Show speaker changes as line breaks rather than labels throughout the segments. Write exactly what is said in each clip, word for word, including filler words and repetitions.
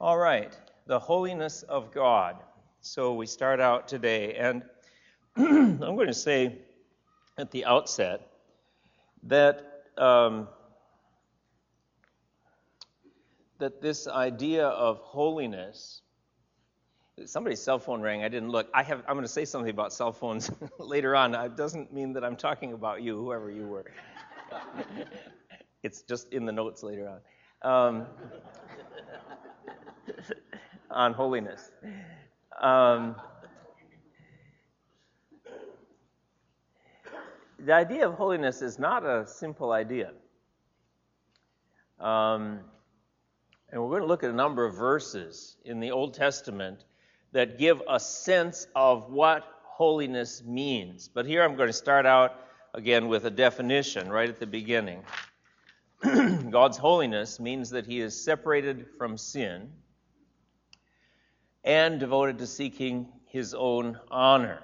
All right, the holiness of God. So we start out today, and I'm going to say at the outset that um, that this idea of holiness. Somebody's cell phone rang. I didn't look. I have. I'm going to say something about cell phones later on. It doesn't mean that I'm talking about you, whoever you were. It's just in the notes later on. Um, on holiness. Um, the idea of holiness is not a simple idea. Um, and we're going to look at a number of verses in the Old Testament that give a sense of what holiness means. But here I'm going to start out again with a definition right at the beginning. God's holiness means that he is separated from sin and devoted to seeking his own honor.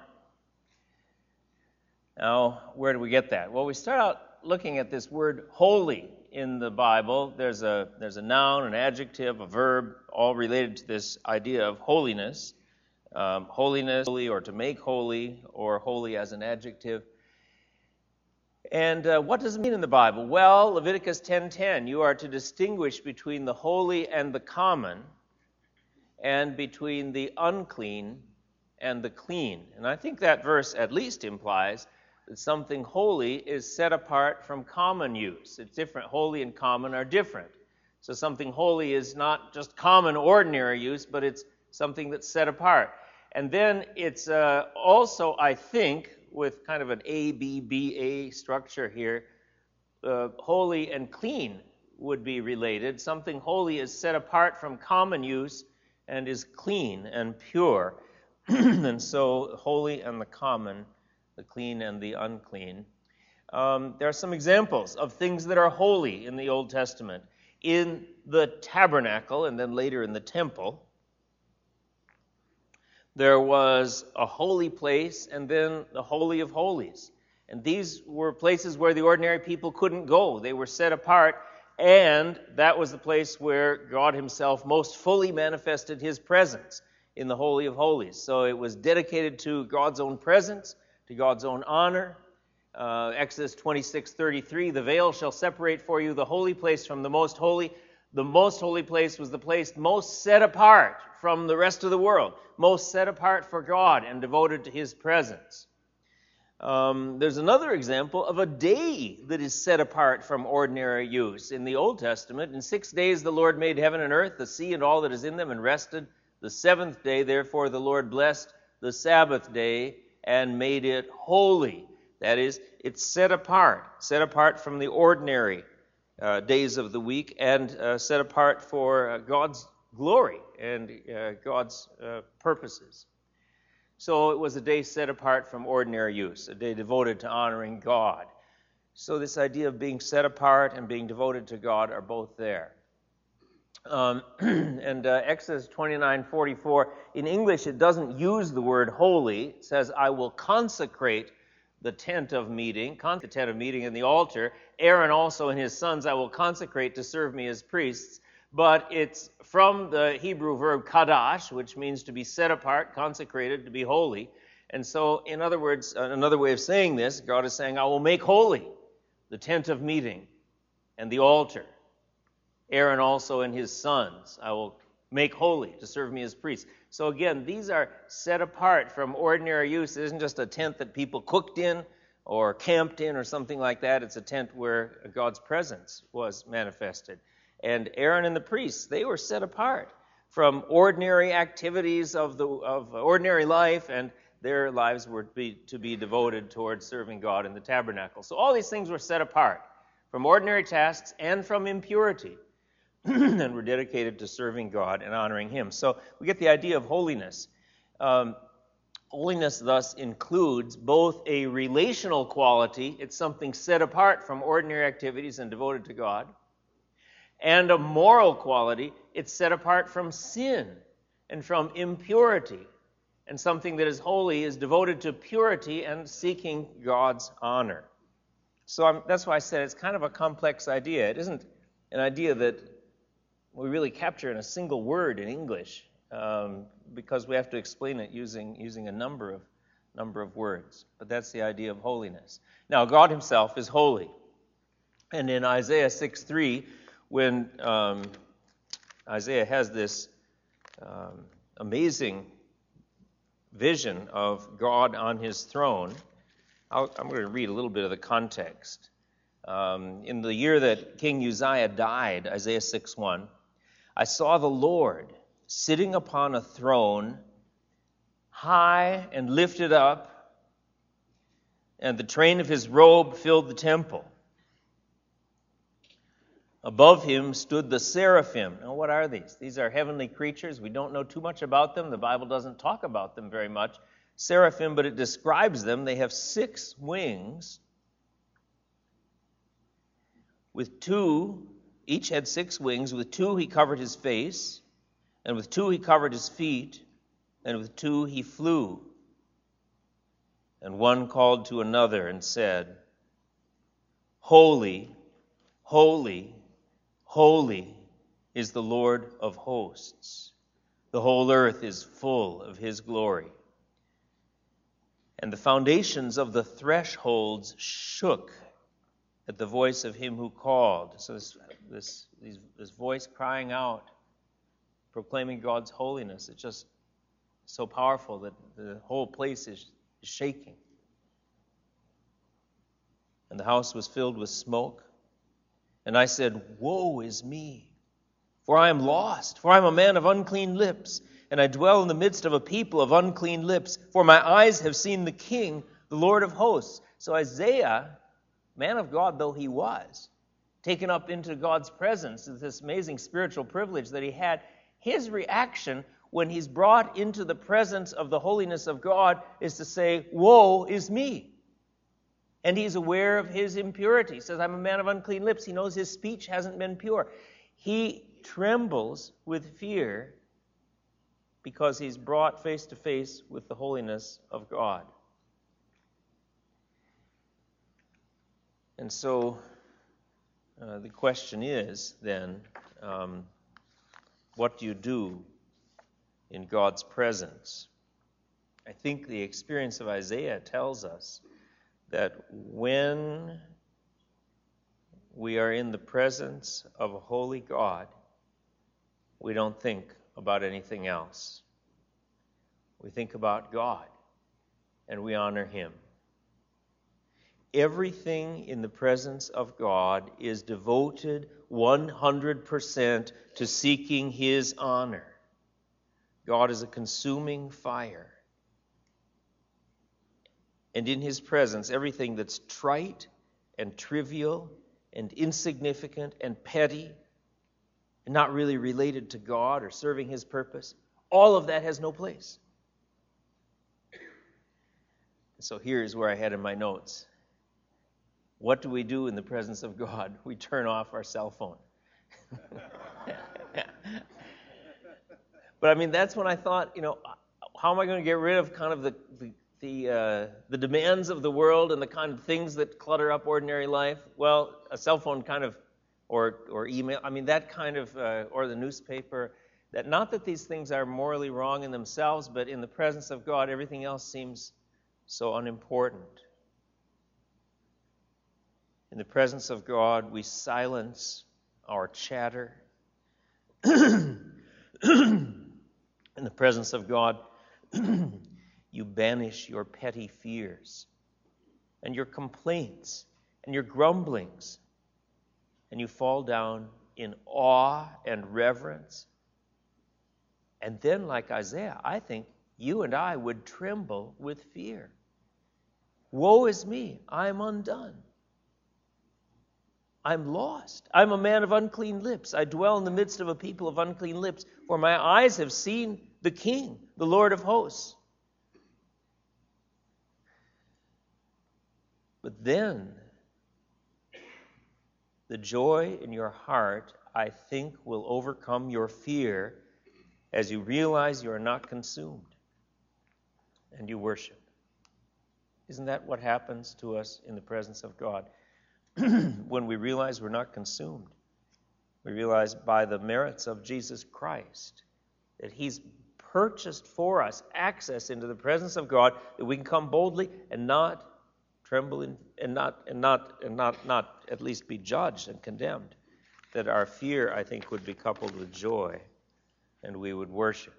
Now, where do we get that? Well, we start out looking at this word holy in the Bible. There's a there's a noun, an adjective, a verb, all related to this idea of holiness. Um, holiness, holy, or to make holy, or holy as an adjective. And uh, what does it mean in the Bible? Well, Leviticus ten ten, you are to distinguish between the holy and the common, and between the unclean and the clean. And I think that verse at least implies that something holy is set apart from common use. It's different. Holy and common are different. So something holy is not just common, ordinary use, but it's something that's set apart. And then it's uh, also, I think, with kind of an A, B, B, A structure here, uh, holy and clean would be related. Something holy is set apart from common use and is clean and pure. And so holy and the common, the clean and the unclean. Um, there are some examples of things that are holy in the Old Testament. In the tabernacle, and then later in the temple, there was a holy place and then the Holy of Holies. And these were places where the ordinary people couldn't go. They were set apart, and that was the place where God himself most fully manifested his presence, in the Holy of Holies. So it was dedicated to God's own presence, to God's own honor. Uh, Exodus twenty-six thirty-three, the veil shall separate for you the holy place from the most holy. The most holy place was the place most set apart from the rest of the world, most set apart for God and devoted to his presence. Um, there's another example of a day that is set apart from ordinary use. In the Old Testament, in six days the Lord made heaven and earth, the sea and all that is in them, and rested. The seventh day, therefore, the Lord blessed the Sabbath day and made it holy. That is, it's set apart, set apart from the ordinary uh, days of the week, and uh, set apart for uh, God's glory and uh, God's uh, purposes. So it was a day set apart from ordinary use, a day devoted to honoring God. So this idea of being set apart and being devoted to God are both there. Um, and uh, Exodus twenty-nine forty-four, in English it doesn't use the word holy. It says, I will consecrate the tent of meeting, con- the tent of meeting and the altar. Aaron also and his sons I will consecrate to serve me as priests. But it's from the Hebrew verb kadash, which means to be set apart, consecrated, to be holy. And so, in other words, another way of saying this, God is saying, I will make holy the tent of meeting and the altar. Aaron also and his sons I will make holy to serve me as priests. So again, these are set apart from ordinary use. It isn't just a tent that people cooked in or camped in or something like that. It's a tent where God's presence was manifested. And Aaron and the priests, they were set apart from ordinary activities of the of ordinary life, and their lives were to be, to be devoted towards serving God in the tabernacle. So all these things were set apart from ordinary tasks and from impurity, and were dedicated to serving God and honoring him. So we get the idea of holiness. Um, holiness thus includes both a relational quality, it's something set apart from ordinary activities and devoted to God, and a moral quality, it's set apart from sin and from impurity. And something that is holy is devoted to purity and seeking God's honor. So I'm, that's why I said it's kind of a complex idea. It isn't an idea that we really capture in a single word in English, um, because we have to explain it using using a number of number of words. But that's the idea of holiness. Now, God himself is holy. And in Isaiah six three, when um, Isaiah has this um, amazing vision of God on his throne, I'll, I'm going to read a little bit of the context. Um, in the year that King Uzziah died, Isaiah six one, I saw the Lord sitting upon a throne, high and lifted up, and the train of his robe filled the temple. Above him stood the seraphim. Now, what are these? These are heavenly creatures. We don't know too much about them. The Bible doesn't talk about them very much. Seraphim, but it describes them. They have six wings. With two, each had six wings. With two he covered his face, and with two he covered his feet, and with two he flew. And one called to another and said, Holy, holy, holy is the Lord of hosts. The whole earth is full of his glory. And the foundations of the thresholds shook at the voice of him who called. So this, this, this voice crying out, proclaiming God's holiness, it's just so powerful that the whole place is shaking. And the house was filled with smoke. And I said, Woe is me, for I am lost, for I am a man of unclean lips, and I dwell in the midst of a people of unclean lips, for my eyes have seen the King, the Lord of hosts. So Isaiah, man of God though he was, taken up into God's presence, this amazing spiritual privilege that he had, his reaction when he's brought into the presence of the holiness of God is to say, Woe is me. And he's aware of his impurity. He says, I'm a man of unclean lips. He knows his speech hasn't been pure. He trembles with fear because he's brought face to face with the holiness of God. And so uh, the question is then, um, what do you do in God's presence? I think the experience of Isaiah tells us that when we are in the presence of a holy God, we don't think about anything else. We think about God, and we honor him. Everything in the presence of God is devoted one hundred percent to seeking his honor. God is a consuming fire. And in his presence, everything that's trite and trivial and insignificant and petty and not really related to God or serving his purpose, all of that has no place. So here's where I had in my notes. What do we do in the presence of God? We turn off our cell phone. But I mean, that's when I thought, you know, how am I going to get rid of kind of the the the, uh, the demands of the world and the kind of things that clutter up ordinary life? Well, a cell phone kind of, or or email, I mean, that kind of, uh, or the newspaper, that not that these things are morally wrong in themselves, but in the presence of God, everything else seems so unimportant. In the presence of God, we silence our chatter. In the presence of God, you banish your petty fears and your complaints and your grumblings, and you fall down in awe and reverence. And then, like Isaiah, I think you and I would tremble with fear. Woe is me, I am undone. I'm lost. I'm a man of unclean lips. I dwell in the midst of a people of unclean lips, for my eyes have seen the King, the Lord of hosts. But then, the joy in your heart, I think, will overcome your fear as you realize you are not consumed and you worship. Isn't that what happens to us in the presence of God? When we realize we're not consumed, We realize by the merits of Jesus Christ that he's purchased for us access into the presence of God, that we can come boldly and not tremble in, and not and not and not not at least be judged and condemned. That our fear, I think, would be coupled with joy, and we would worship.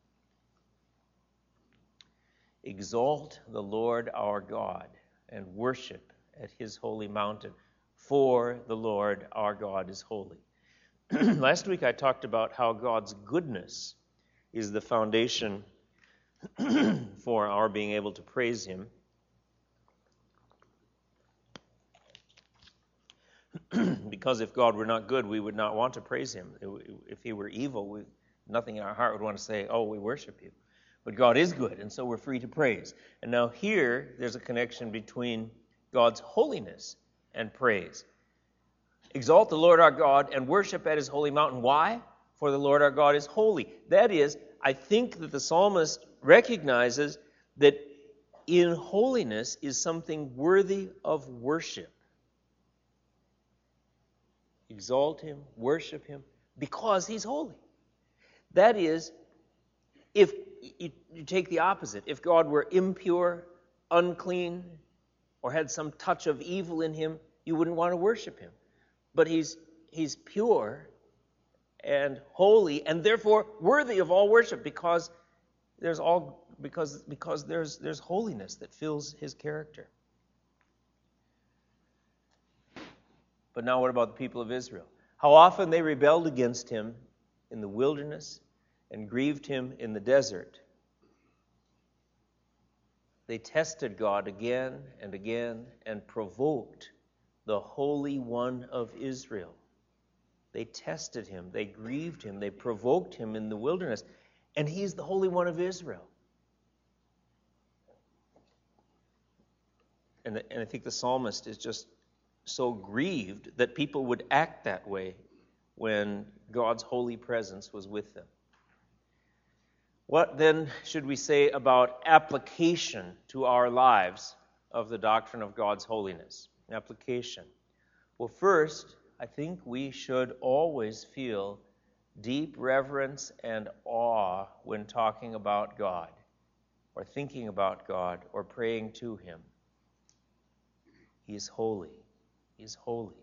Exalt the Lord our God and worship at his holy mountain, for the Lord our God is holy. Last week I talked about how God's goodness is the foundation for our being able to praise him. Because if God were not good, we would not want to praise him. If he were evil, we, nothing in our heart would want to say, oh, we worship you. But God is good, and so we're free to praise. And now here, there's a connection between God's holiness and praise. Exalt the Lord our God and worship at his holy mountain. Why? For the Lord our God is holy. That is, I think that the psalmist recognizes that in holiness is something worthy of worship. Exalt him, worship him, because he's holy. That is, if you, you take the opposite, if God were impure, unclean, or had some touch of evil in him, you wouldn't want to worship him. But he's he's pure and holy, and therefore worthy of all worship, because there's all because because there's there's holiness that fills his character. But now what about the people of Israel? How often they rebelled against him in the wilderness and grieved him in the desert. They tested God again and again and provoked the Holy One of Israel. They tested him, they grieved him, they provoked him in the wilderness, and he's the Holy One of Israel. And, the, and I think the psalmist is just so grieved that people would act that way when God's holy presence was with them. What then should we say about application to our lives of the doctrine of God's holiness? Application. Well, first, I think we should always feel deep reverence and awe when talking about God, or thinking about God, or praying to him. He is holy. He is holy.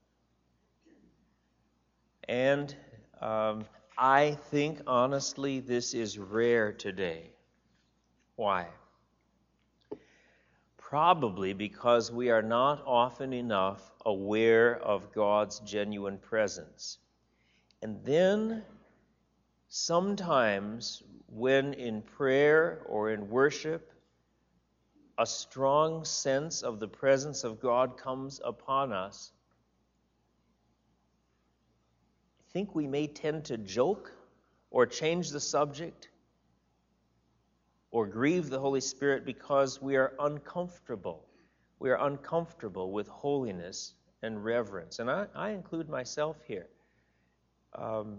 And um, I think, honestly, this is rare today. Why? Probably because we are not often enough aware of God's genuine presence. And then, sometimes, when in prayer or in worship, a strong sense of the presence of God comes upon us, I think we may tend to joke or change the subject or grieve the Holy Spirit because we are uncomfortable. We are uncomfortable with holiness and reverence. And I, I include myself here. Um,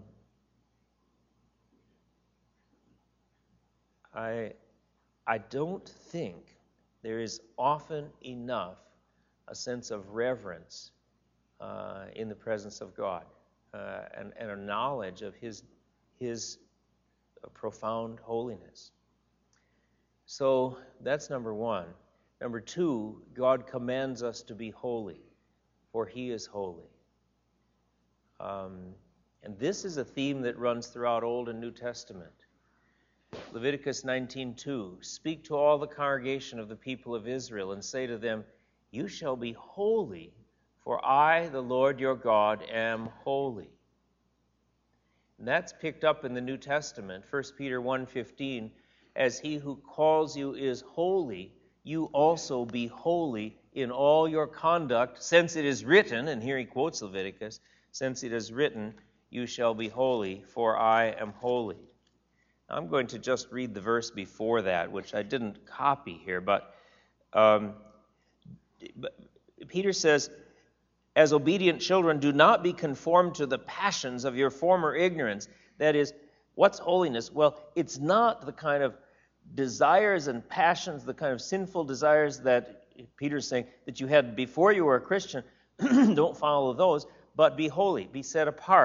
I, I don't think there is often enough a sense of reverence uh, in the presence of God uh, and, and a knowledge of His, His profound holiness. So that's number one. Number two, God commands us to be holy, for He is holy. Um, and this is a theme that runs throughout Old and New Testament. Leviticus nineteen two, speak to all the congregation of the people of Israel and say to them, you shall be holy, for I, the Lord your God, am holy. And that's picked up in the New Testament, First Peter one fifteen, as he who calls you is holy, you also be holy in all your conduct, since it is written, and here he quotes Leviticus, since it is written, you shall be holy, for I am holy. I'm going to just read the verse before that, which I didn't copy here, but, um, but Peter says, as obedient children, do not be conformed to the passions of your former ignorance. That is, what's holiness? Well, it's not the kind of desires and passions, the kind of sinful desires that Peter's saying that you had before you were a Christian. Don't follow those, but be holy, be set apart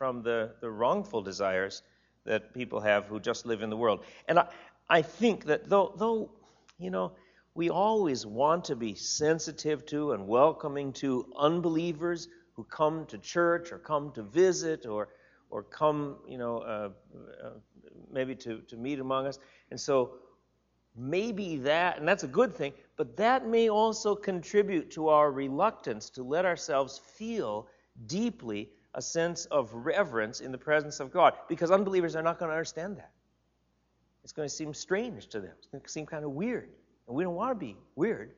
from the, the wrongful desires that people have who just live in the world. And I, I think that though, though, you know, we always want to be sensitive to and welcoming to unbelievers who come to church or come to visit or or come, you know, uh, uh, maybe to, to meet among us. And so maybe that, and that's a good thing, but that may also contribute to our reluctance to let ourselves feel deeply a sense of reverence in the presence of God, because unbelievers are not going to understand that. It's going to seem strange to them. It's going to seem kind of weird, and we don't want to be weird.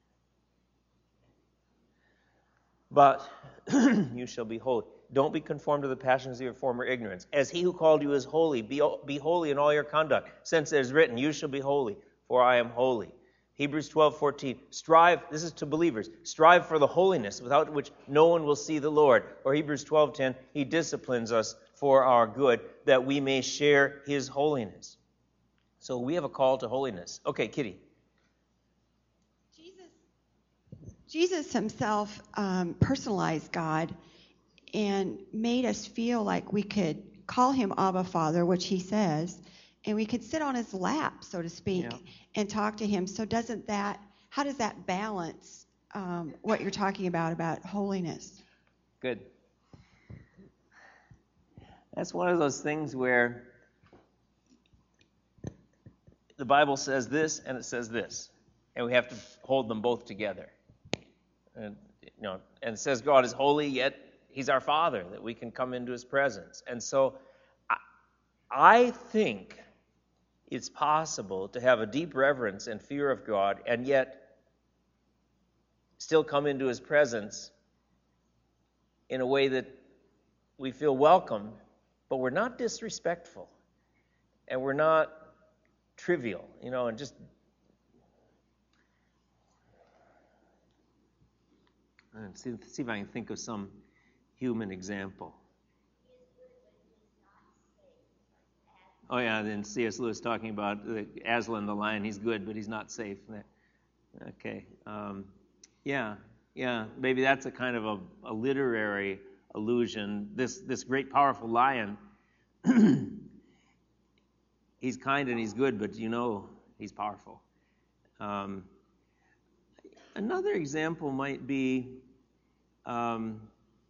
But you shall be holy. Don't be conformed to the passions of your former ignorance. As he who called you is holy, be, be holy in all your conduct, since it is written, you shall be holy, for I am holy. Hebrews twelve fourteen, strive, this is to believers, strive for the holiness without which no one will see the Lord. Or Hebrews twelve ten, he disciplines us for our good, that we may share his holiness. So we have a call to holiness. Okay, Kitty.
Jesus, Jesus himself um, personalized God and made us feel like we could call him Abba Father, which he says, and we could sit on his lap, so to speak, yeah. and talk to him. So doesn't that, how does that balance um, what you're talking about, about holiness?
Good. That's one of those things where the Bible says this and it says this, and we have to hold them both together. And, you know, and it says God is holy, yet he's our Father, that we can come into his presence. And so I, I think it's possible to have a deep reverence and fear of God and yet still come into his presence in a way that we feel welcome, but we're not disrespectful and we're not trivial, you know, and just let's see, let's see if I can think of some human example. Oh yeah, then C S Lewis talking about the Aslan the lion. He's good, but he's not safe. Okay, um, yeah, yeah. Maybe that's a kind of a, a literary allusion. This this great powerful lion. He's kind and he's good, but you know he's powerful. Um, another example might be um,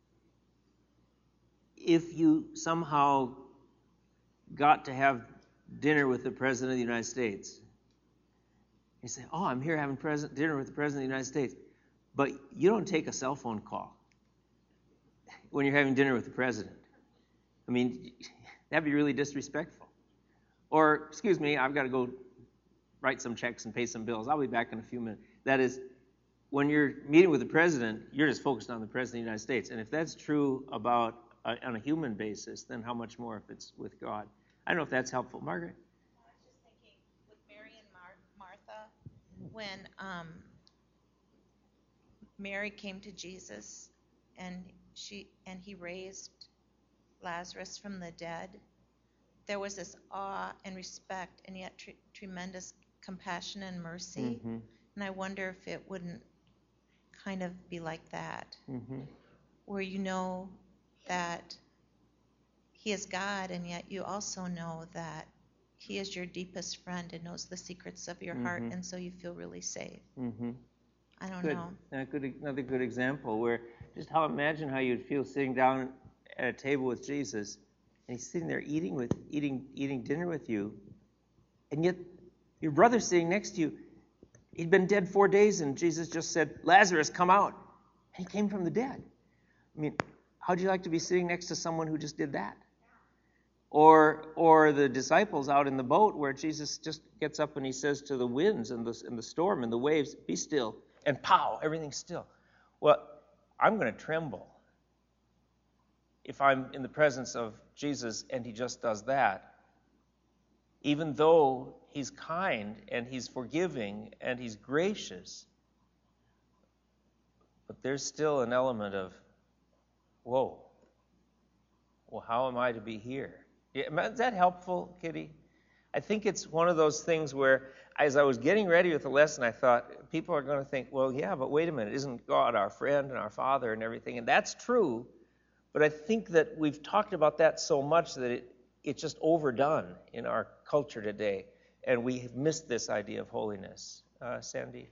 if you somehow got to have dinner with the President of the United States. You say, oh, I'm here having president, dinner with the President of the United States. But you don't take a cell phone call when you're having dinner with the President. I mean, that'd be really disrespectful. Or, excuse me, I've got to go write some checks and pay some bills. I'll be back in a few minutes. That is, when you're meeting with the President, you're just focused on the President of the United States. And if that's true about uh, on a human basis, then how much more if it's with God? I don't know if that's helpful. Margaret?
I was just thinking, with Mary and Mar- Martha, when um, Mary came to Jesus and she and he raised Lazarus from the dead, there was this awe and respect and yet tr- tremendous compassion and mercy. Mm-hmm. And I wonder if it wouldn't kind of be like that, mm-hmm. where you know that he is God, and yet you also know that he is your deepest friend and knows the secrets of your mm-hmm. heart, and so you feel really safe. Mm-hmm. I don't
good.
know.
Uh, good, another good example where just how imagine how you'd feel sitting down at a table with Jesus, and he's sitting there eating with eating eating dinner with you, and yet your brother's sitting next to you. He'd been dead four days, and Jesus just said, Lazarus, come out. And he came from the dead. I mean, how'd you like to be sitting next to someone who just did that? Or or the disciples out in the boat where Jesus just gets up and he says to the winds and the, and the storm and the waves, be still, and pow, everything's still. Well, I'm going to tremble if I'm in the presence of Jesus and he just does that. Even though he's kind and he's forgiving and he's gracious, but there's still an element of, whoa, well, how am I to be here? Is that helpful, Kitty? I think it's one of those things where, as I was getting ready with the lesson, I thought, people are going to think, well, yeah, but wait a minute, isn't God our friend and our Father and everything? And that's true, But I think that we've talked about that so much that it, it's just overdone in our culture today, and we have missed this idea of holiness. Uh, Sandy?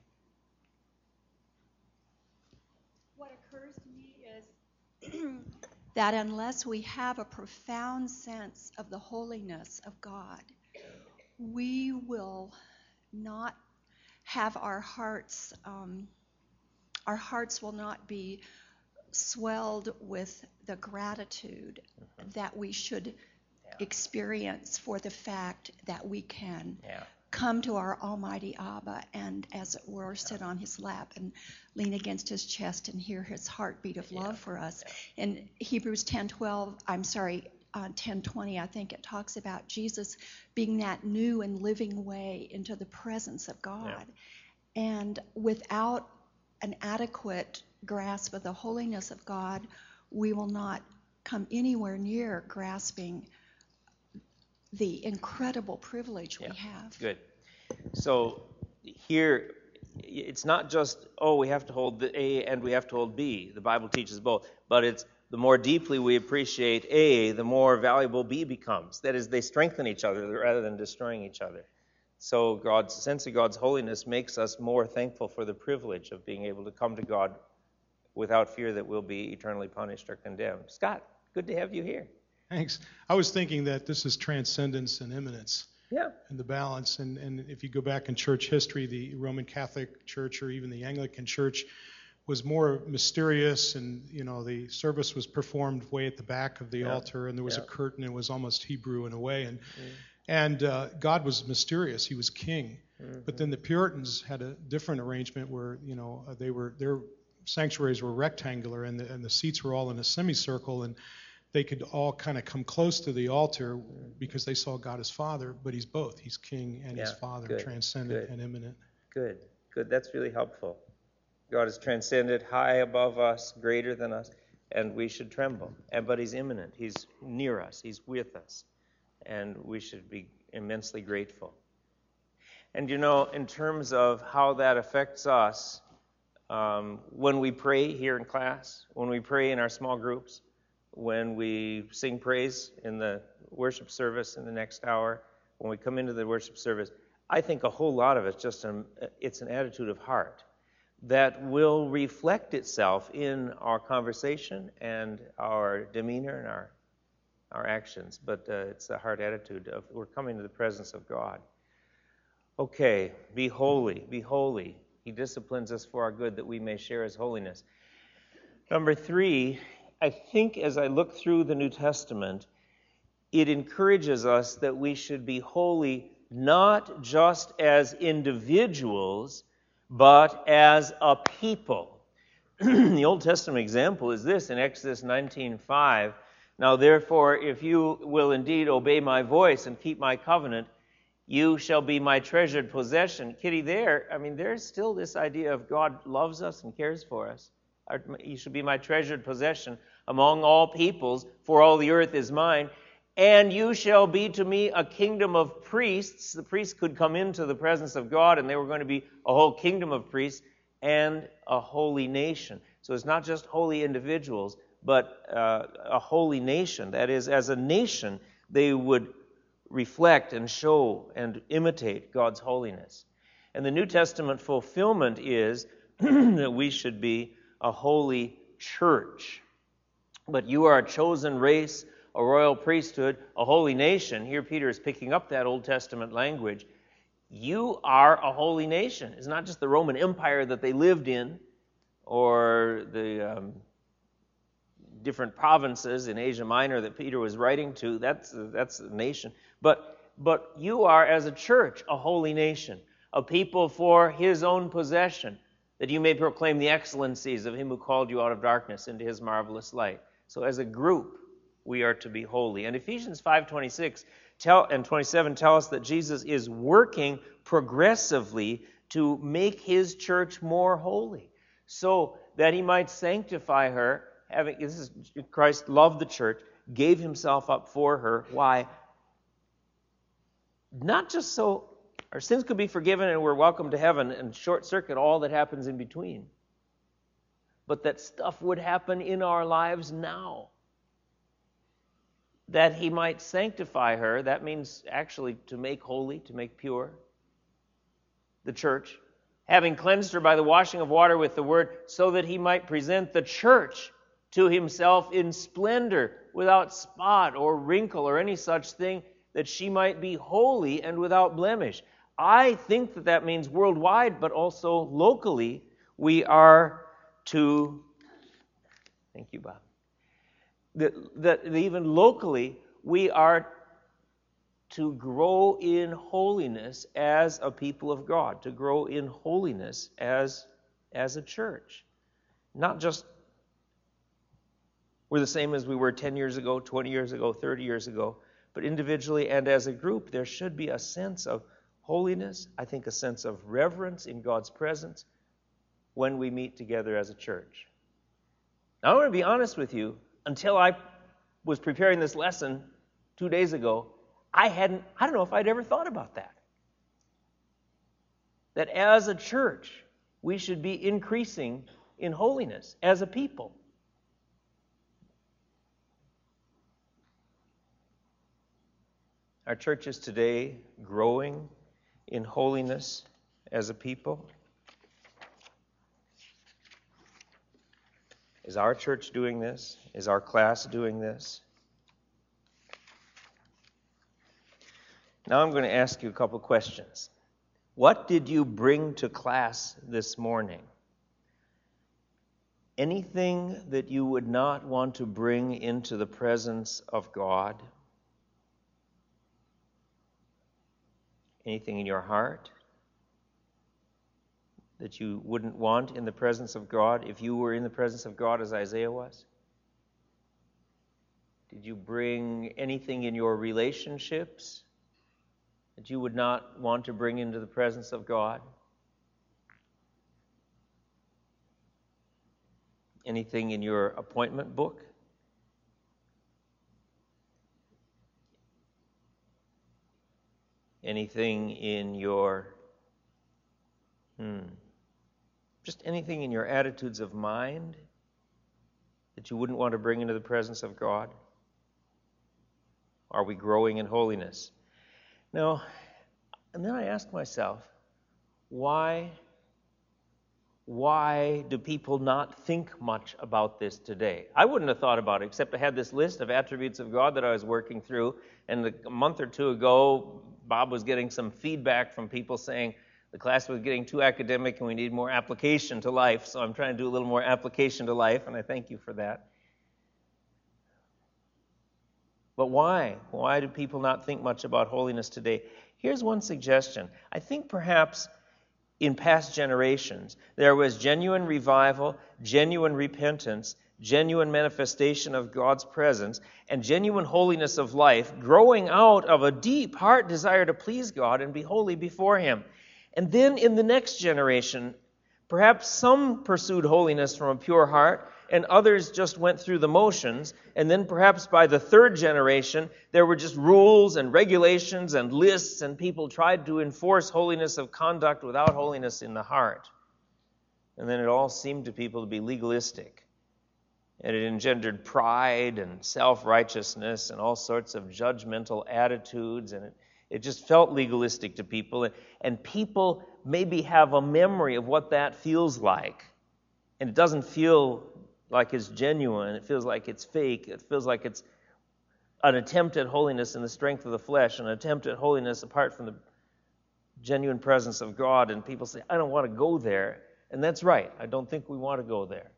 What occurs to me is that unless we have a profound sense of the holiness of God, we will not have our hearts, um, our hearts will not be swelled with the gratitude mm-hmm. that we should yeah. experience for the fact that we can
yeah.
come to our Almighty Abba and, as it were, sit on his lap and lean against his chest and hear his heartbeat of love yeah. for us. Yeah. In Hebrews ten twelve, I'm sorry, uh, ten twenty, I think it talks about Jesus being that new and living way into the presence of God. Yeah. And without an adequate grasp of the holiness of God, we will not come anywhere near grasping the incredible privilege
yeah,
we have.
Good. So here, it's not just, oh, we have to hold the A and we have to hold B. The Bible teaches both. But it's the more deeply we appreciate A, the more valuable B becomes. That is, they strengthen each other rather than destroying each other. So God's sense of God's holiness makes us more thankful for the privilege of being able to come to God without fear that we'll be eternally punished or condemned. Scott, good to have you here.
Thanks. I was thinking that this is transcendence and immanence.
Yeah.
And the balance. And, and if you go back in church history, the Roman Catholic Church or even the Anglican Church was more mysterious, and you know the service was performed way at the back of the yeah. altar, and there was yeah. a curtain. It was almost Hebrew in a way, and mm. and uh, God was mysterious. He was king. Mm-hmm. But then the Puritans had a different arrangement where you know they were their sanctuaries were rectangular, and the and the seats were all in a semicircle, and they could all kind of come close to the altar because they saw God as Father, but He's both. He's King and yeah, He's Father, good, transcendent
good.
and immanent.
Good, good. That's really helpful. God is transcendent, high above us, greater than us, and we should tremble. And but He's immanent. He's near us. He's with us, and we should be immensely grateful. And you know, in terms of how that affects us, um, when we pray here in class, when we pray in our small groups, when we sing praise in the worship service in the next hour, when we come into the worship service, I think a whole lot of it's just an, it's an attitude of heart that will reflect itself in our conversation and our demeanor and our our actions. But uh, it's the heart attitude of we're coming to the presence of God. Okay, be holy, be holy. He disciplines us for our good that we may share His holiness. Number three, I think as I look through the New Testament, it encourages us that we should be holy not just as individuals, but as a people. The Old Testament example is this in Exodus nineteen five. Now therefore, if you will indeed obey my voice and keep my covenant, you shall be my treasured possession. Kitty, there, I mean, there's still this idea of God loves us and cares for us. You should be my treasured possession among all peoples, for all the earth is mine. And you shall be to me a kingdom of priests. The priests could come into the presence of God, and they were going to be a whole kingdom of priests and a holy nation. So it's not just holy individuals, but uh, a holy nation. That is, as a nation, they would reflect and show and imitate God's holiness. And the New Testament fulfillment is that we should be a holy church. But you are a chosen race, a royal priesthood, a holy nation. Here Peter is picking up that Old Testament language. You are a holy nation. It's not just the Roman Empire that they lived in or the um, different provinces in Asia Minor that Peter was writing to. That's, that's the nation. But, but you are, as a church, a holy nation, a people for His own possession, that you may proclaim the excellencies of Him who called you out of darkness into His marvelous light. So as a group, we are to be holy. And Ephesians five twenty-six tell, and twenty-seven tell us that Jesus is working progressively to make His church more holy, so that He might sanctify her. Having this is Christ loved the church, gave Himself up for her. Why? Not just so our sins could be forgiven and we're welcome to heaven and short circuit all that happens in between, but that stuff would happen in our lives now. that he might sanctify her. That means actually to make holy, to make pure, the church, having cleansed her by the washing of water with the word, so that he might present the church to himself in splendor, without spot or wrinkle or any such thing, that she might be holy and without blemish. I think that that means worldwide, but also locally, we are to, thank you, Bob, that, that even locally, we are to grow in holiness as a people of God, to grow in holiness as, as a church. Not just we're the same as we were ten years ago, twenty years ago, thirty years ago, but individually and as a group, there should be a sense of holiness, I think a sense of reverence in God's presence when we meet together as a church. Now, I want to be honest with you, until I was preparing this lesson two days ago, I hadn't, I don't know if I'd ever thought about that. That as a church, we should be increasing in holiness as a people. Our church is today growing in holiness as a people. Is our church doing this? Is our class doing this? Now I'm going to ask you a couple questions. What did you bring to class this morning? Anything that you would not want to bring into the presence of God? Anything in your heart that you wouldn't want in the presence of God if you were in the presence of God as Isaiah was? Did you bring anything in your relationships that you would not want to bring into the presence of God? Anything in your appointment book? Anything in your, hmm, just anything in your attitudes of mind that you wouldn't want to bring into the presence of God? Are we growing in holiness? Now, and then I asked myself, why, why do people not think much about this today? I wouldn't have thought about it, except I had this list of attributes of God that I was working through, and a month or two ago, Bob was getting some feedback from people saying the class was getting too academic and we need more application to life, so I'm trying to do a little more application to life, and I thank you for that. But why? Why do people not think much about holiness today? Here's one suggestion. I think perhaps in past generations there was genuine revival, genuine repentance, genuine manifestation of God's presence, and genuine holiness of life growing out of a deep heart desire to please God and be holy before Him. And then in the next generation, perhaps some pursued holiness from a pure heart, and others just went through the motions. And then perhaps by the third generation, there were just rules and regulations and lists, and people tried to enforce holiness of conduct without holiness in the heart. And then it all seemed to people to be legalistic. And it engendered pride and self-righteousness and all sorts of judgmental attitudes, and it, it just felt legalistic to people. And, and people maybe have a memory of what that feels like. And it doesn't feel like it's genuine. It feels like it's fake. It feels like it's an attempt at holiness in the strength of the flesh, an attempt at holiness apart from the genuine presence of God. And people say, I don't want to go there. And that's right. I don't think we want to go there.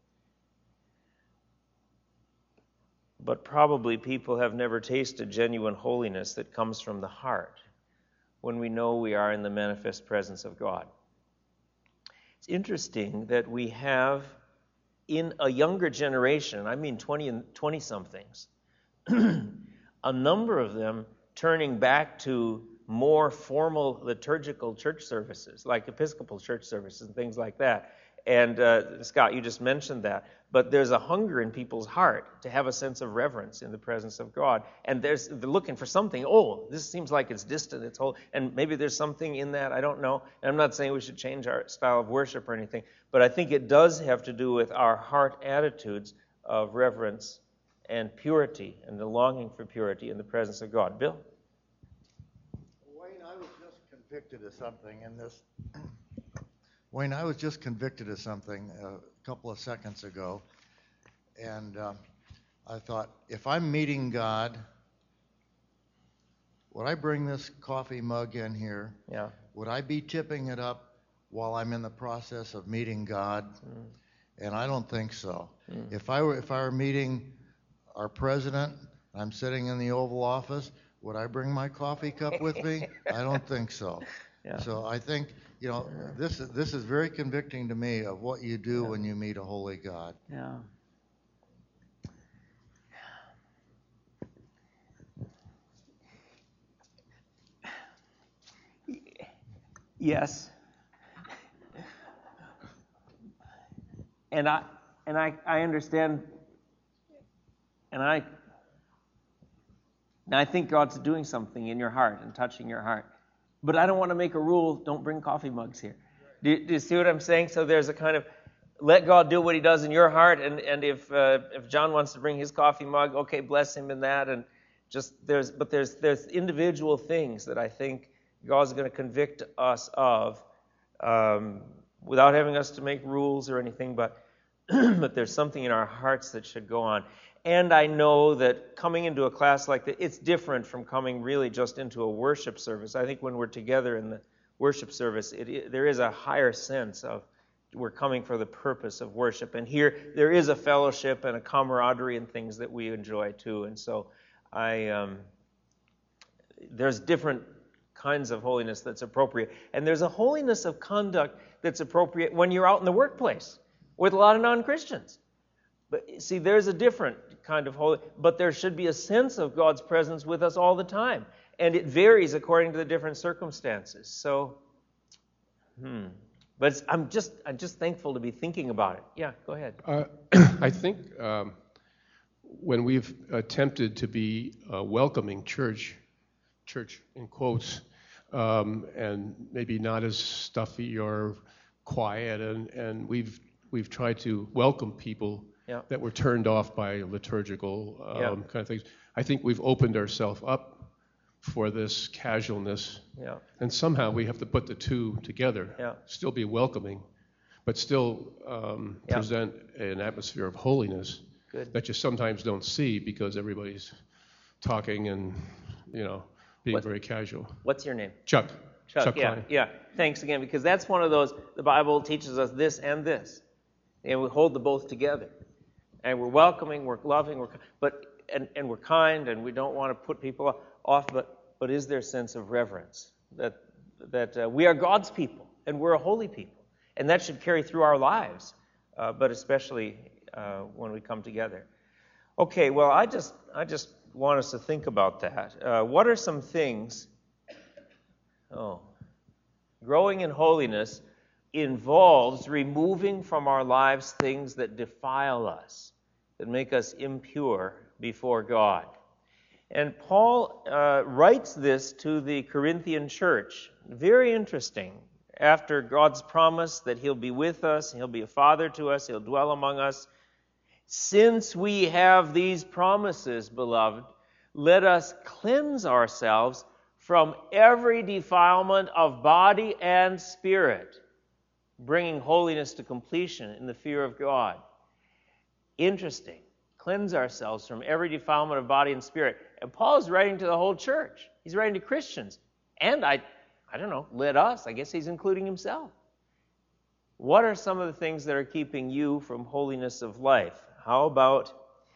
But probably people have never tasted genuine holiness that comes from the heart when we know we are in the manifest presence of God. It's interesting that we have in a younger generation, I mean twenty and twenty-somethings, a number of them turning back to more formal liturgical church services, like Episcopal church services and things like that. And uh, Scott, you just mentioned that. But there's a hunger in people's heart to have a sense of reverence in the presence of God. And there's, they're looking for something. Oh, this seems like it's distant, it's whole. And maybe there's something in that, I don't know. And I'm not saying we should change our style of worship or anything. But I think it does have to do with our heart attitudes of reverence and purity and the longing for purity in the presence of God. Bill?
Wayne, I was just convicted of something in this. Wayne, I was just convicted of something a couple of seconds ago, and uh, I thought, if I'm meeting God, would I bring this coffee mug in here?
Yeah.
Would I be tipping it up while I'm in the process of meeting God? Mm. And I don't think so. Mm. If I were if I were meeting our president, I'm sitting in the Oval Office, would I bring my coffee cup with me? I don't think so. Yeah. So I think, you know, yeah. this this is very convicting to me of what you do yeah. when you meet a holy God.
Yeah. Yes. And I and I, I understand, and I and I think God's doing something in your heart and touching your heart. But I don't want to make a rule, don't bring coffee mugs here. Do, do you see what I'm saying? So there's a kind of, let God do what he does in your heart, and, and if uh, if John wants to bring his coffee mug, okay, bless him in that. And just there's but there's there's individual things that I think God's going to convict us of, um, without having us to make rules or anything, but but there's something in our hearts that should go on. And I know that coming into a class like that, it's different from coming really just into a worship service. I think when we're together in the worship service, it, it, there is a higher sense of we're coming for the purpose of worship. And here there is a fellowship and a camaraderie and things that we enjoy too. And so I um, there's different kinds of holiness that's appropriate. And there's a holiness of conduct that's appropriate when you're out in the workplace with a lot of non-Christians. But see, there's a different kind of holy, but there should be a sense of God's presence with us all the time. And it varies according to the different circumstances. So, hmm. But it's, I'm just I'm just thankful to be thinking about it. Yeah, go ahead.
Uh, I think um, when we've attempted to be a welcoming church, church in quotes, um, and maybe not as stuffy or quiet, and, and we've we've tried to welcome people yeah. that were turned off by liturgical um, yeah. kind of things. I think we've opened ourselves up for this casualness, yeah. and somehow we have to put the two together. Yeah. Still be welcoming, but still um, yeah. present an atmosphere of holiness Good. That you sometimes don't see because everybody's talking and you know being what, very casual.
What's your name?
Chuck.
Chuck.
Chuck
yeah.
Klein.
Yeah. Thanks again, because that's one of those. The Bible teaches us this and this, and we hold the both together, and we're welcoming, we're loving, we're but and, and we're kind, and we don't want to put people off. But but is there a sense of reverence that that uh, we are God's people and we're a holy people, and that should carry through our lives, uh, but especially uh, when we come together. Okay. Well, I just I just want us to think about that. Uh, what are some things? Oh. Growing in holiness involves removing from our lives things that defile us, that make us impure before God. And Paul uh, writes this to the Corinthian church. Very interesting. After God's promise that he'll be with us, he'll be a father to us, he'll dwell among us. Since we have these promises, beloved, let us cleanse ourselves from every defilement of body and spirit, bringing holiness to completion in the fear of God. Interesting. Cleanse ourselves from every defilement of body and spirit. And Paul is writing to the whole church. He's writing to Christians. And I, I don't know, let us. I guess he's including himself. What are some of the things that are keeping you from holiness of life? How about,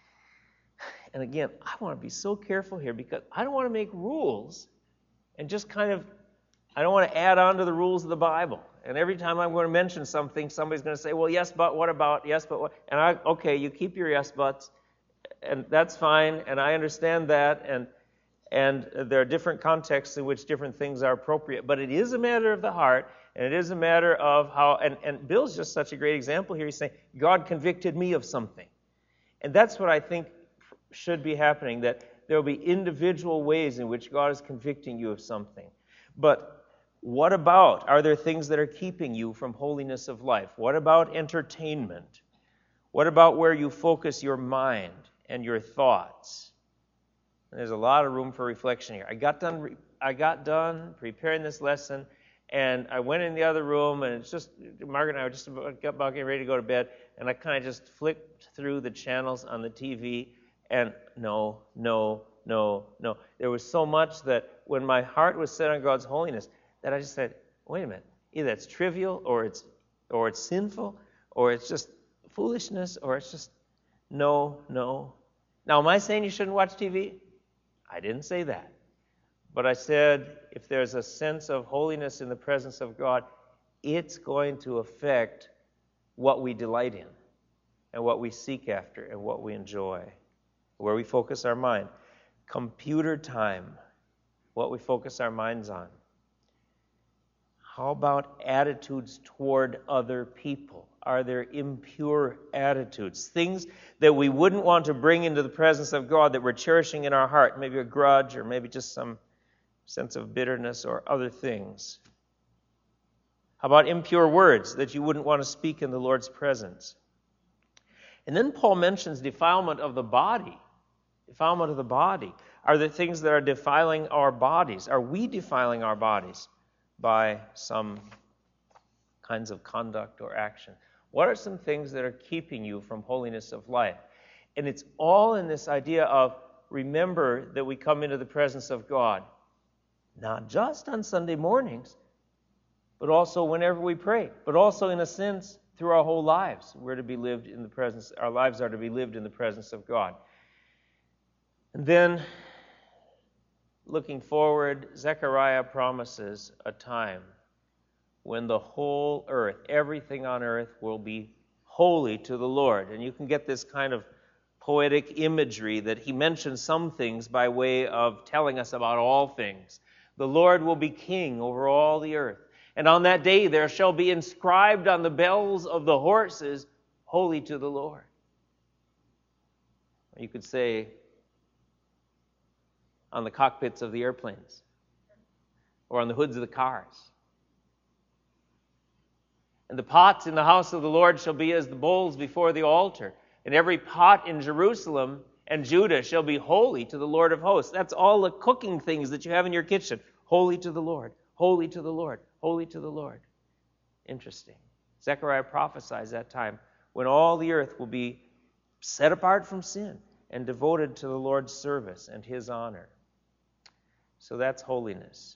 and again, I want to be so careful here because I don't want to make rules and just kind of, I don't want to add on to the rules of the Bible. And every time I'm going to mention something, somebody's going to say, well, yes, but what about, yes, but what? And I, okay, you keep your yes, buts, and that's fine, and I understand that, and and there are different contexts in which different things are appropriate. But it is a matter of the heart, and it is a matter of how, and, and Bill's just such a great example here. He's saying, God convicted me of something. And that's what I think should be happening, that there will be individual ways in which God is convicting you of something. But what about, are there things that are keeping you from holiness of life? What about entertainment? What about where you focus your mind and your thoughts. And there's a lot of room for reflection here. I got done. Re- I got done preparing this lesson, and I went in the other room, and it's just Margaret and I were just about, about getting ready to go to bed, and I kind of just flipped through the channels on the T V, and no, no, no, no. There was so much that when my heart was set on God's holiness, that I just said, wait a minute, either it's trivial, or it's or it's sinful, or it's just foolishness, or it's just no, no. Now, am I saying you shouldn't watch T V? I didn't say that. But I said, if there's a sense of holiness in the presence of God, it's going to affect what we delight in, and what we seek after, and what we enjoy, where we focus our mind. Computer time, what we focus our minds on. How about attitudes toward other people? Are there impure attitudes? Things that we wouldn't want to bring into the presence of God that we're cherishing in our heart, maybe a grudge, or maybe just some sense of bitterness or other things. How about impure words that you wouldn't want to speak in the Lord's presence? And then Paul mentions defilement of the body. Defilement of the body. Are there things that are defiling our bodies? Are we defiling our bodies by some kinds of conduct or action? What are some things that are keeping you from holiness of life? And it's all in this idea of remember that we come into the presence of God, not just on Sunday mornings, but also whenever we pray, but also in a sense through our whole lives. We're to be lived in the presence, our lives are to be lived in the presence of God. And then, looking forward, Zechariah promises a time when the whole earth, everything on earth, will be holy to the Lord. And you can get this kind of poetic imagery that he mentions some things by way of telling us about all things. The Lord will be king over all the earth. And on that day there shall be inscribed on the bells of the horses, holy to the Lord. You could say, on the cockpits of the airplanes, or on the hoods of the cars. And the pots in the house of the Lord shall be as the bowls before the altar, and every pot in Jerusalem and Judah shall be holy to the Lord of hosts. That's all the cooking things that you have in your kitchen. Holy to the Lord, holy to the Lord, holy to the Lord. Interesting. Zechariah prophesies that time when all the earth will be set apart from sin and devoted to the Lord's service and his honor. So that's holiness.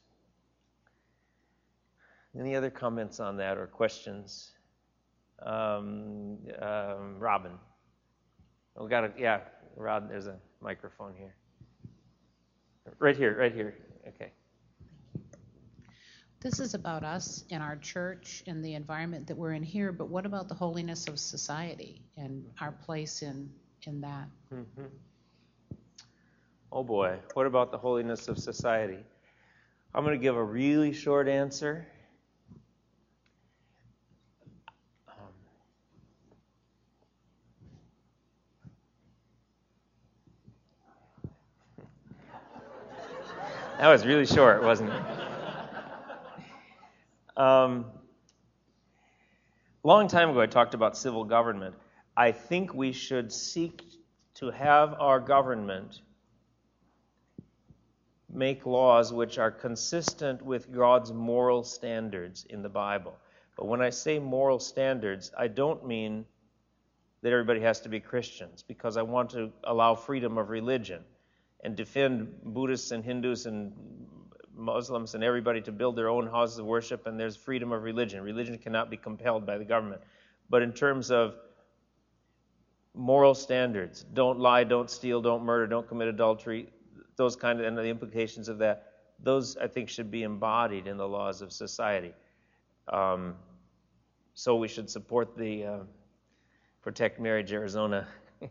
Any other comments on that or questions? Um, um, Robin. We got a, yeah, Rod, there's a microphone here. Right here, right here. Okay.
This is about us and our church and the environment that we're in here, but what about the holiness of society and our place in, in that?
Mm-hmm. Oh boy, what about the holiness of society? I'm going to give a really short answer. Um, that was really short, wasn't it? Um, a long time ago, I talked about civil government. I think we should seek to have our government make laws which are consistent with God's moral standards in the Bible. But when I say moral standards, I don't mean that everybody has to be Christians, because I want to allow freedom of religion and defend Buddhists and Hindus and Muslims and everybody to build their own houses of worship, and there's freedom of religion. Religion cannot be compelled by the government. But in terms of moral standards, don't lie, don't steal, don't murder, don't commit adultery, those kind of, and the implications of that, those I think should be embodied in the laws of society. Um, so we should support the uh, Protect Marriage Arizona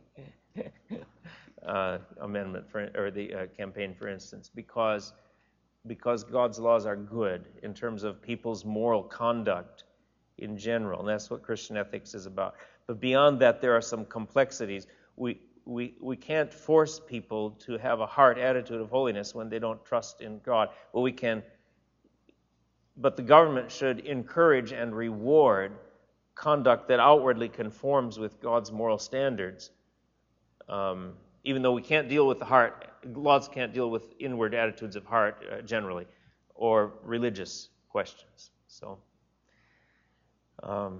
uh, amendment for, or the uh, campaign, for instance, because because God's laws are good in terms of people's moral conduct in general, and that's what Christian ethics is about. But beyond that, there are some complexities. We We we can't force people to have a heart attitude of holiness when they don't trust in God. But we can. But the government should encourage and reward conduct that outwardly conforms with God's moral standards um, even though we can't deal with the heart, laws can't deal with inward attitudes of heart uh, generally, or religious questions. So, um,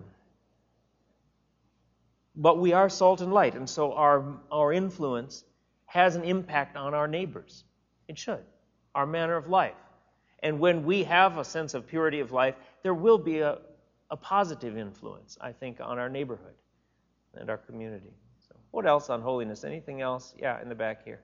but we are salt and light, and so our our influence has an impact on our neighbors. It should. Our manner of life. And when we have a sense of purity of life, there will be a, a positive influence, I think, on our neighborhood and our community. So, what else on holiness? Anything else? Yeah, in the back here.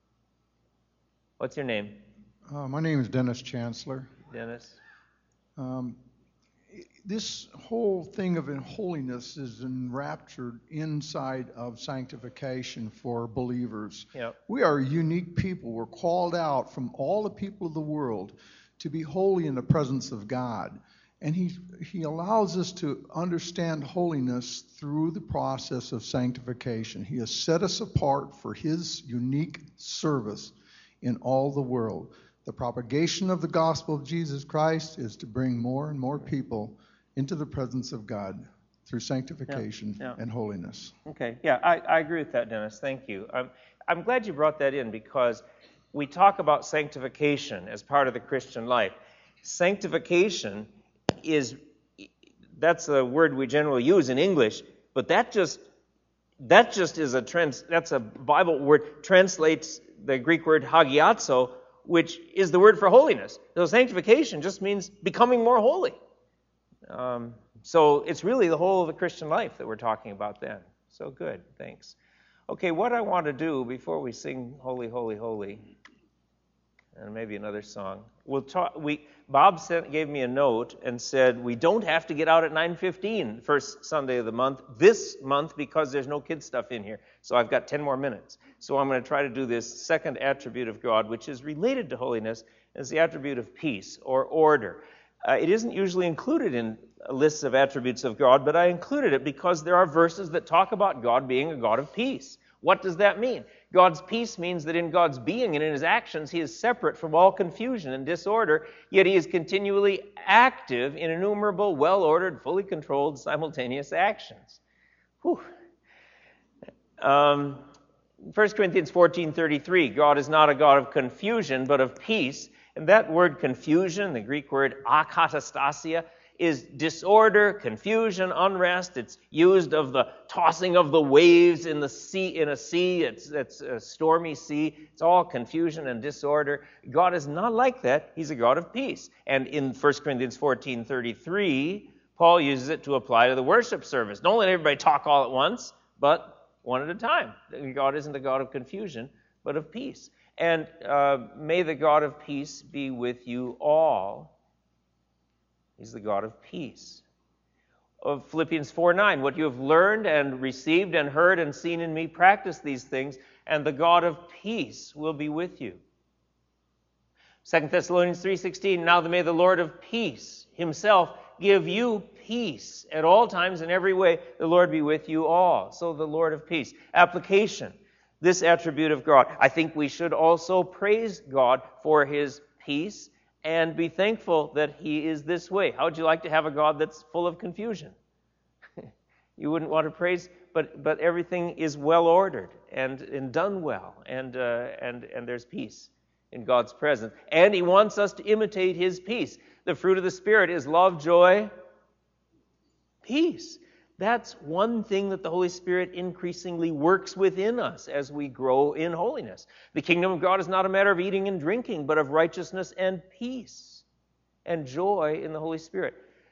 What's your name?
Uh, my name is Dennis Chancellor.
Dennis.
Um, this whole thing of holiness is enraptured inside of sanctification for believers.
Yep.
We are unique people. We're called out from all the people of the world to be holy in the presence of God. And he, he allows us to understand holiness through the process of sanctification. He has set us apart for his unique service in all the world. The propagation of the gospel of Jesus Christ is to bring more and more people into the presence of God through sanctification
yeah, yeah.
and holiness.
Okay, yeah, I, I agree with that, Dennis. Thank you. I'm, I'm glad you brought that in, because we talk about sanctification as part of the Christian life. Sanctification is, that's a word we generally use in English, but that just that just is a trans, that's a Bible word, translates the Greek word hagiazo, which is the word for holiness. So sanctification just means becoming more holy. Um, so it's really the whole of the Christian life that we're talking about then. So good, thanks. Okay, what I want to do before we sing Holy, Holy, Holy, and maybe another song, we'll talk. We Bob sent, gave me a note and said we don't have to get out at nine fifteen first Sunday of the month this month because there's no kid stuff in here. So I've got ten more minutes. So I'm going to try to do this second attribute of God, which is related to holiness, as the attribute of peace or order. Uh, it isn't usually included in lists of attributes of God, but I included it because there are verses that talk about God being a God of peace. What does that mean? God's peace means that in God's being and in his actions, he is separate from all confusion and disorder, yet he is continually active in innumerable, well-ordered, fully controlled, simultaneous actions. Whew. Um, First Corinthians fourteen thirty-three, God is not a God of confusion, but of peace. And that word confusion, the Greek word akatastasia, is disorder, confusion, unrest. It's used of the tossing of the waves in the sea, in a sea. It's, it's a stormy sea. It's all confusion and disorder. God is not like that. He's a God of peace. And in First Corinthians fourteen thirty-three, Paul uses it to apply to the worship service. Don't let everybody talk all at once, but one at a time. God isn't a God of confusion, but of peace. And uh, may the God of peace be with you all. He's the God of peace. Of Philippians four nine, what you have learned and received and heard and seen in me, practice these things, and the God of peace will be with you. Second Thessalonians three sixteen, now may the Lord of peace himself give you peace at all times in every way. The Lord be with you all. So the Lord of peace. Application. This attribute of God. I think we should also praise God for his peace and be thankful that he is this way. How would you like to have a God that's full of confusion? You wouldn't want to praise, but but everything is well ordered and, and done well, and uh, and and there's peace in God's presence. And he wants us to imitate his peace. The fruit of the Spirit is love, joy, peace. That's one thing that the Holy Spirit increasingly works within us as we grow in holiness. The kingdom of God is not a matter of eating and drinking, but of righteousness and peace and joy in the Holy Spirit.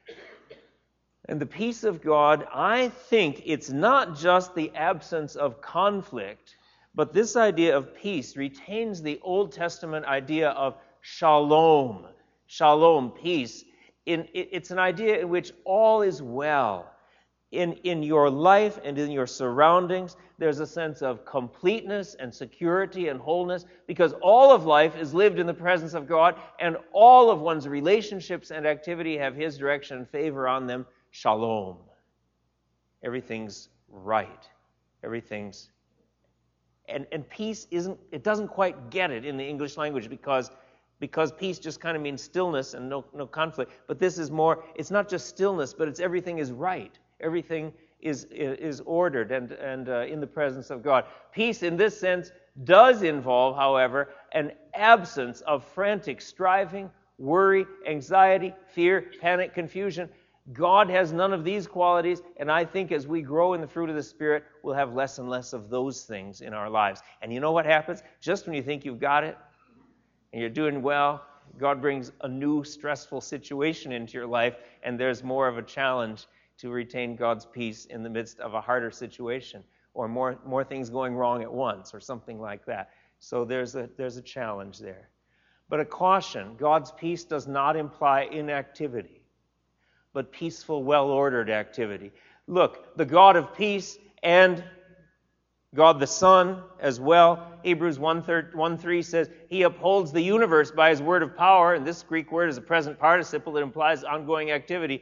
And the peace of God, I think it's not just the absence of conflict, but this idea of peace retains the Old Testament idea of shalom. Shalom, peace. In, it's an idea in which all is well. In, in your life and in your surroundings, there's a sense of completeness and security and wholeness because all of life is lived in the presence of God and all of one's relationships and activity have his direction and favor on them. Shalom. Everything's right. Everything's... And, and peace isn't, it doesn't quite get it in the English language because Because peace just kind of means stillness and no, no conflict. But this is more, it's not just stillness, but it's everything is right. Everything is, is ordered and, and uh, in the presence of God. Peace in this sense does involve, however, an absence of frantic striving, worry, anxiety, fear, panic, confusion. God has none of these qualities, and I think as we grow in the fruit of the Spirit, we'll have less and less of those things in our lives. And you know what happens? Just when you think you've got it, and you're doing well, God brings a new stressful situation into your life, and there's more of a challenge to retain God's peace in the midst of a harder situation, or more, more things going wrong at once, or something like that. So there's a, there's a challenge there. But a caution, God's peace does not imply inactivity, but peaceful, well-ordered activity. Look, the God of peace and God the Son as well. Hebrews one three says, He upholds the universe by His word of power, and this Greek word is a present participle that implies ongoing activity.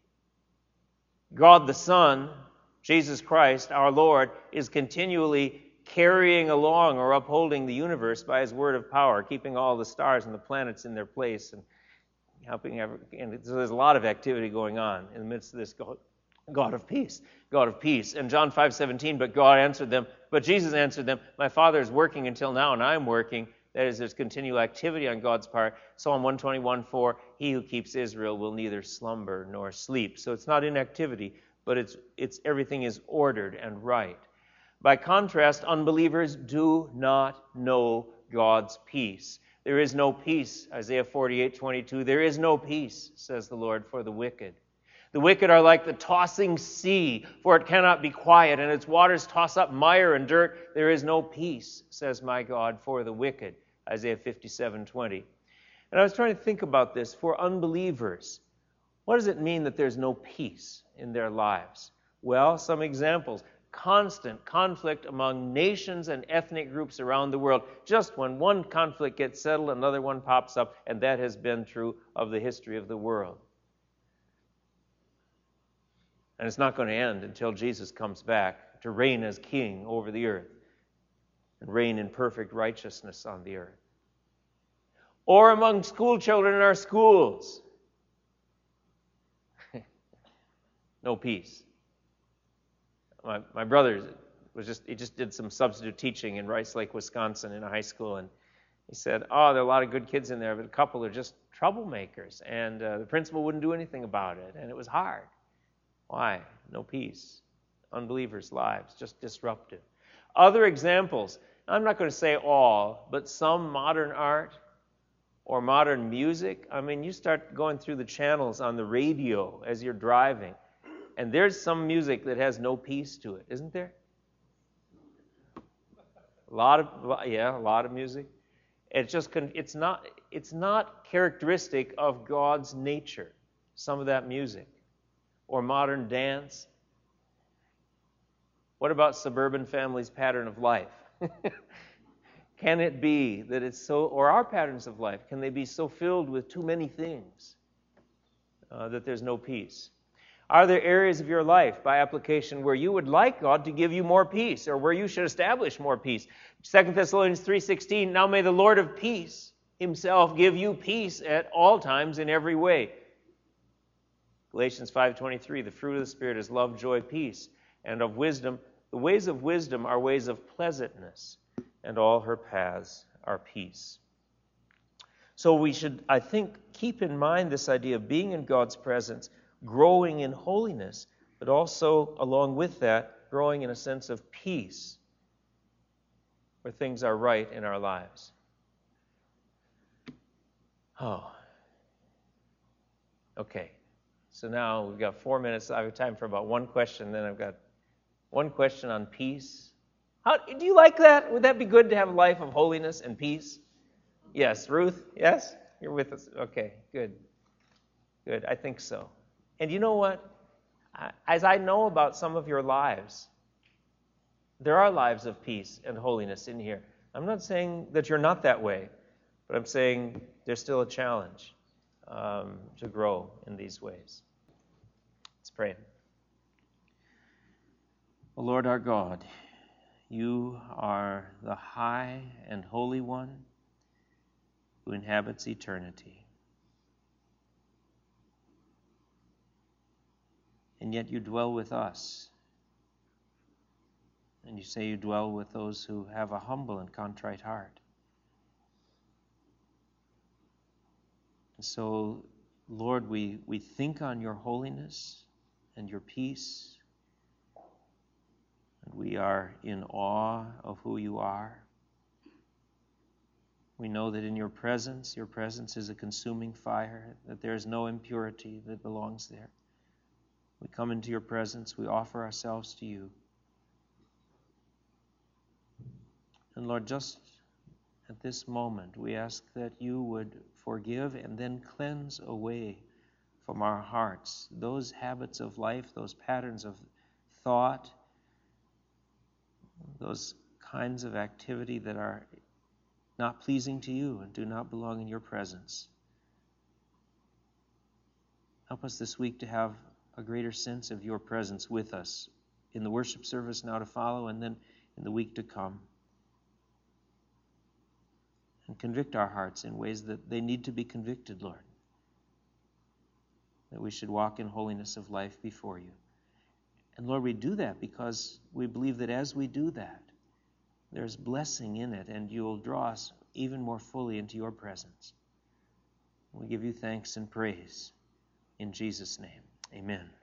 God the Son, Jesus Christ, our Lord, is continually carrying along or upholding the universe by His word of power, keeping all the stars and the planets in their place and helping every, and so there's a lot of activity going on in the midst of this God, God of peace, God of peace. And John five seventeen, but God answered them, but Jesus answered them, my Father is working until now, and I'm working. That is, there's continual activity on God's part. Psalm one twenty-one four, He who keeps Israel will neither slumber nor sleep. So it's not inactivity, but it's it's everything is ordered and right. By contrast, unbelievers do not know God's peace. There is no peace, Isaiah forty-eight twenty-two. There is no peace, says the Lord, for the wicked. The wicked are like the tossing sea, for it cannot be quiet, and its waters toss up mire and dirt. There is no peace, says my God, for the wicked, Isaiah fifty-seven twenty. And I was trying to think about this. For unbelievers, what does it mean that there's no peace in their lives? Well, some examples. Constant conflict among nations and ethnic groups around the world. Just when one conflict gets settled, another one pops up, and that has been true of the history of the world. And it's not going to end until Jesus comes back to reign as king over the earth and reign in perfect righteousness on the earth. Or among school children in our schools. No peace. My, my brother was just, he just did some substitute teaching in Rice Lake, Wisconsin in a high school, and he said, oh, there are a lot of good kids in there, but a couple are just troublemakers, and uh, the principal wouldn't do anything about it, and it was hard. Why? No peace. Unbelievers' lives, just disruptive. Other examples, I'm not going to say all, but some modern art or modern music. I mean, you start going through the channels on the radio as you're driving, and there's some music that has no peace to it, isn't there? A lot of, yeah, a lot of music. It's just, it's not, it's not characteristic of God's nature, some of that music. Or modern dance. What about suburban families' pattern of life? Can it be that it's so, or our patterns of life, can they be so filled with too many things uh, that there's no peace? Are there areas of your life, by application, where you would like God to give you more peace, or where you should establish more peace? Second Thessalonians three sixteen, now may the Lord of peace Himself give you peace at all times in every way. Galatians five twenty-three, the fruit of the Spirit is love, joy, peace, and of wisdom. The ways of wisdom are ways of pleasantness, and all her paths are peace. So we should, I think, keep in mind this idea of being in God's presence, growing in holiness, but also, along with that, growing in a sense of peace, where things are right in our lives. Oh. Okay. So now we've got four minutes. I have time for about one question. Then I've got one question on peace. How, do you like that? Would that be good to have a life of holiness and peace? Yes. Ruth? Yes? You're with us? Okay. Good. Good. I think so. And you know what? As I know about some of your lives, there are lives of peace and holiness in here. I'm not saying that you're not that way, but I'm saying there's still a challenge. Um, to grow in these ways. Let's pray. O Lord our God, You are the high and holy one who inhabits eternity. And yet You dwell with us And you say you dwell with those who have a humble and contrite heart. And so, Lord, we, we think on your holiness and your peace. And we are in awe of who you are. We know that in your presence, your presence is a consuming fire, that there is no impurity that belongs there. We come into your presence, we offer ourselves to you. And Lord, just at this moment, we ask that you would forgive and then cleanse away from our hearts those habits of life, those patterns of thought, those kinds of activity that are not pleasing to you and do not belong in your presence. Help us this week to have a greater sense of your presence with us in the worship service now to follow and then in the week to come. And convict our hearts in ways that they need to be convicted, Lord. That we should walk in holiness of life before you. And Lord, we do that because we believe that as we do that, there's blessing in it, and you'll draw us even more fully into your presence. We give you thanks and praise in Jesus' name. Amen.